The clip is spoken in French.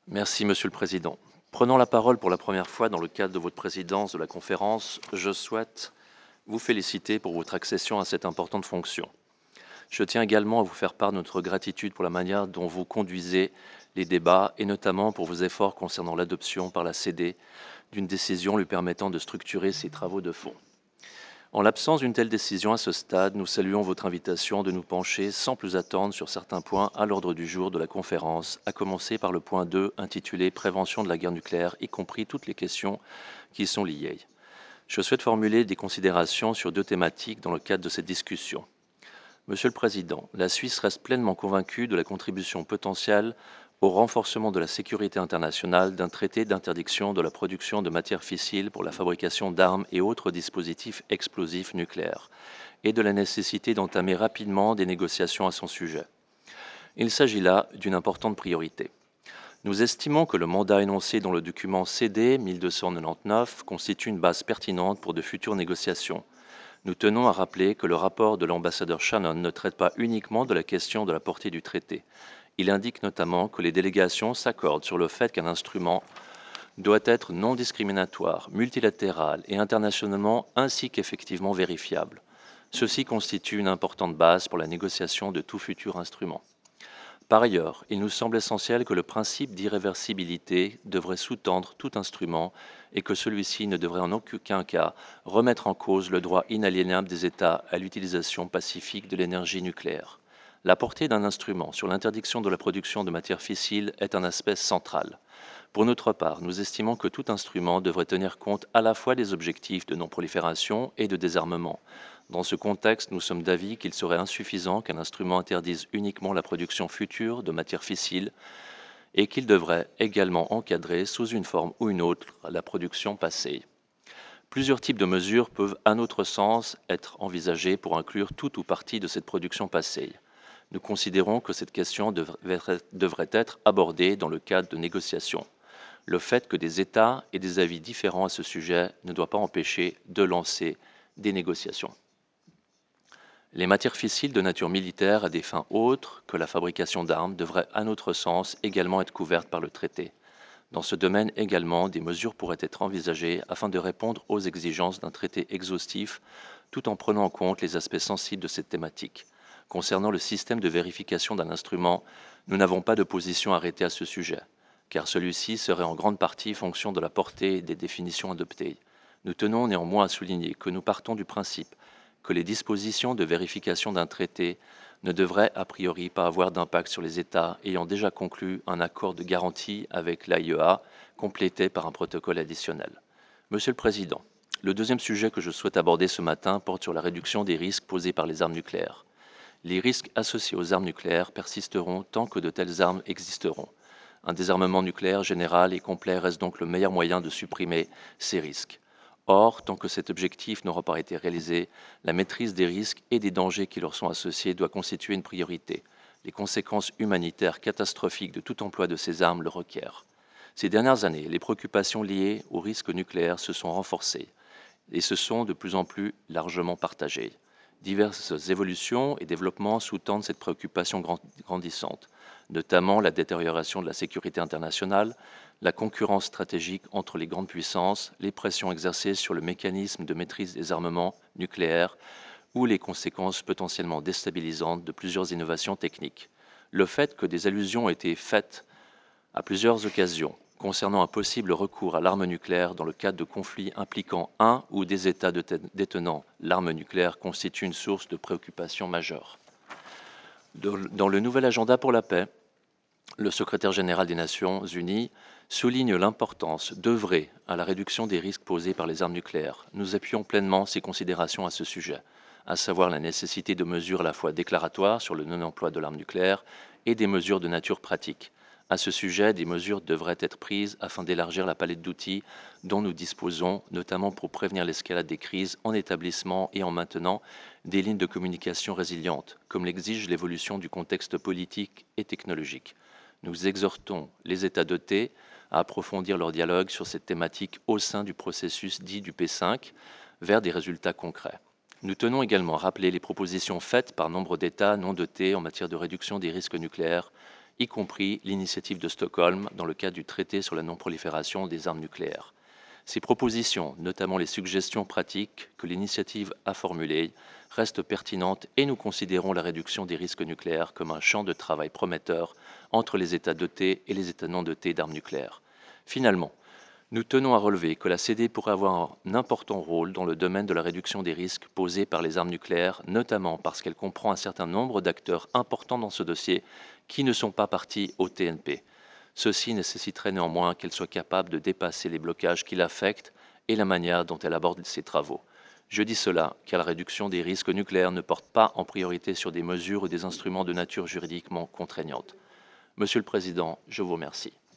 Merci, Monsieur le Président. Prenant la parole pour la première fois dans le cadre de votre présidence de la conférence, je souhaite vous féliciter pour votre accession à cette importante fonction. Je tiens également à vous faire part de notre gratitude pour la manière dont vous conduisez les débats et notamment pour vos efforts concernant l'adoption par la CD d'une décision lui permettant de structurer ses travaux de fond. En l'absence d'une telle décision à ce stade, nous saluons votre invitation de nous pencher sans plus attendre sur certains points à l'ordre du jour de la conférence, à commencer par le point 2 intitulé Prévention de la guerre nucléaire, y compris toutes les questions qui y sont liées. Je souhaite formuler des considérations sur deux thématiques dans le cadre de cette discussion. Monsieur le Président, la Suisse reste pleinement convaincue de la contribution potentielle au renforcement de la sécurité internationale d'un traité d'interdiction de la production de matières fissiles pour la fabrication d'armes et autres dispositifs explosifs nucléaires, et de la nécessité d'entamer rapidement des négociations à son sujet. Il s'agit là d'une importante priorité. Nous estimons que le mandat énoncé dans le document CD 1299 constitue une base pertinente pour de futures négociations. Nous tenons à rappeler que le rapport de l'ambassadeur Shannon ne traite pas uniquement de la question de la portée du traité. Il indique notamment que les délégations s'accordent sur le fait qu'un instrument doit être non discriminatoire, multilatéral et internationalement ainsi qu'effectivement vérifiable. Ceci constitue une importante base pour la négociation de tout futur instrument. Par ailleurs, il nous semble essentiel que le principe d'irréversibilité devrait sous-tendre tout instrument et que celui-ci ne devrait en aucun cas remettre en cause le droit inaliénable des États à l'utilisation pacifique de l'énergie nucléaire. La portée d'un instrument sur l'interdiction de la production de matières fissiles est un aspect central. Pour notre part, nous estimons que tout instrument devrait tenir compte à la fois des objectifs de non-prolifération et de désarmement. Dans ce contexte, nous sommes d'avis qu'il serait insuffisant qu'un instrument interdise uniquement la production future de matières fissiles et qu'il devrait également encadrer, sous une forme ou une autre, la production passée. Plusieurs types de mesures peuvent, à notre sens, être envisagées pour inclure tout ou partie de cette production passée. Nous considérons que cette question devrait être abordée dans le cadre de négociations. Le fait que des États aient des avis différents à ce sujet ne doit pas empêcher de lancer des négociations. Les matières fissiles de nature militaire à des fins autres que la fabrication d'armes devraient, à notre sens, également être couvertes par le traité. Dans ce domaine également, des mesures pourraient être envisagées afin de répondre aux exigences d'un traité exhaustif tout en prenant en compte les aspects sensibles de cette thématique. Concernant le système de vérification d'un instrument, nous n'avons pas de position arrêtée à ce sujet, car celui-ci serait en grande partie fonction de la portée des définitions adoptées. Nous tenons néanmoins à souligner que nous partons du principe que les dispositions de vérification d'un traité ne devraient a priori pas avoir d'impact sur les États ayant déjà conclu un accord de garantie avec l'AIEA, complété par un protocole additionnel. Monsieur le Président, le deuxième sujet que je souhaite aborder ce matin porte sur la réduction des risques posés par les armes nucléaires. Les risques associés aux armes nucléaires persisteront tant que de telles armes existeront. Un désarmement nucléaire général et complet reste donc le meilleur moyen de supprimer ces risques. Or, tant que cet objectif n'aura pas été réalisé, la maîtrise des risques et des dangers qui leur sont associés doit constituer une priorité. Les conséquences humanitaires catastrophiques de tout emploi de ces armes le requièrent. Ces dernières années, les préoccupations liées aux risques nucléaires se sont renforcées et se sont de plus en plus largement partagées. Diverses évolutions et développements sous-tendent cette préoccupation grandissante, notamment la détérioration de la sécurité internationale, la concurrence stratégique entre les grandes puissances, les pressions exercées sur le mécanisme de maîtrise des armements nucléaires ou les conséquences potentiellement déstabilisantes de plusieurs innovations techniques. Le fait que des allusions aient été faites à plusieurs occasions concernant un possible recours à l'arme nucléaire dans le cadre de conflits impliquant un ou des États détenant l'arme nucléaire constitue une source de préoccupation majeure. Dans le nouvel agenda pour la paix, le secrétaire général des Nations Unies souligne l'importance d'œuvrer à la réduction des risques posés par les armes nucléaires. Nous appuyons pleinement ses considérations à ce sujet, à savoir la nécessité de mesures à la fois déclaratoires sur le non-emploi de l'arme nucléaire et des mesures de nature pratique. À ce sujet, des mesures devraient être prises afin d'élargir la palette d'outils dont nous disposons, notamment pour prévenir l'escalade des crises en établissement et en maintenant des lignes de communication résilientes, comme l'exige l'évolution du contexte politique et technologique. Nous exhortons les États dotés à approfondir leur dialogue sur cette thématique au sein du processus dit du P5 vers des résultats concrets. Nous tenons également à rappeler les propositions faites par nombre d'États non dotés en matière de réduction des risques nucléaires, y compris l'initiative de Stockholm dans le cadre du traité sur la non-prolifération des armes nucléaires. Ces propositions, notamment les suggestions pratiques que l'initiative a formulées, restent pertinentes et nous considérons la réduction des risques nucléaires comme un champ de travail prometteur entre les États dotés et les États non dotés d'armes nucléaires. Finalement, nous tenons à relever que la CD pourrait avoir un important rôle dans le domaine de la réduction des risques posés par les armes nucléaires, notamment parce qu'elle comprend un certain nombre d'acteurs importants dans ce dossier qui ne sont pas partis au TNP. Ceci nécessiterait néanmoins qu'elle soit capable de dépasser les blocages qui l'affectent et la manière dont elle aborde ses travaux. Je dis cela car la réduction des risques nucléaires ne porte pas en priorité sur des mesures ou des instruments de nature juridiquement contraignante. Monsieur le Président, je vous remercie.